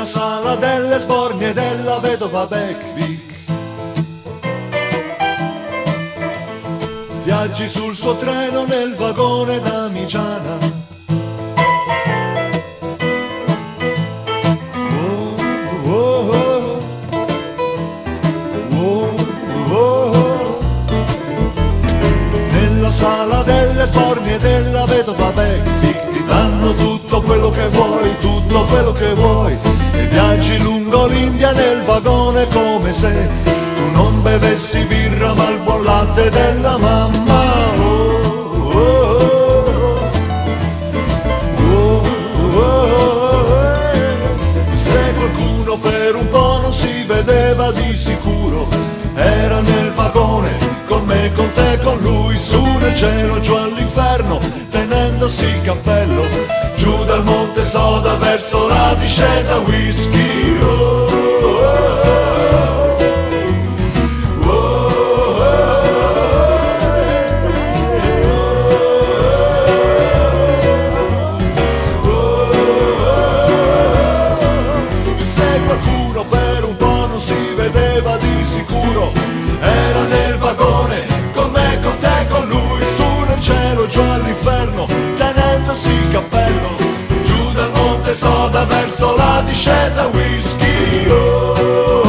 nella sala delle sbornie della vedova Beckwick. Viaggi sul suo treno nel vagone d'Amigiana. Oh, oh, oh. Oh, oh, oh. Nella sala delle sbornie della vedova Beckwick ti danno tutto quello che vuoi, tutto quello che vuoi, e viaggi lungo l'India nel vagone come se tu non bevessi birra ma il buon latte della mamma. Oh, oh, oh, oh, oh. Se qualcuno per un po' non si vedeva di sicuro, era nel vagone con me, con te, con lui, su nel cielo, giù all'inferno, tenendosi il cappello, giù dal monte Soda verso la discesa whisky. Oh, oh, sicuro, era nel vagone con me, con te, con lui, su nel cielo, giù all'inferno, tenendosi il cappello, giù dal monte Soda verso la discesa whisky. Oh,